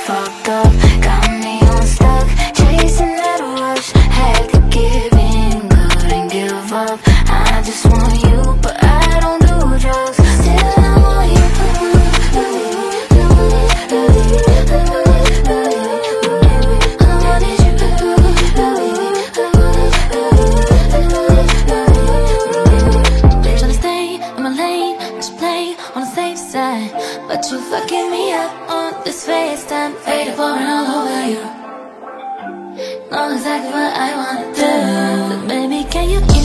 fucked up, got me unstuck, chasing that rush, had to give in, couldn't give up. I just want you, but I don't do drugs. Still I want you. Tryna stay in my lane, just play on the safe side, but you fucking me up on this FaceTime, faded pouring all over you. Know exactly what I wanna do, but baby, can you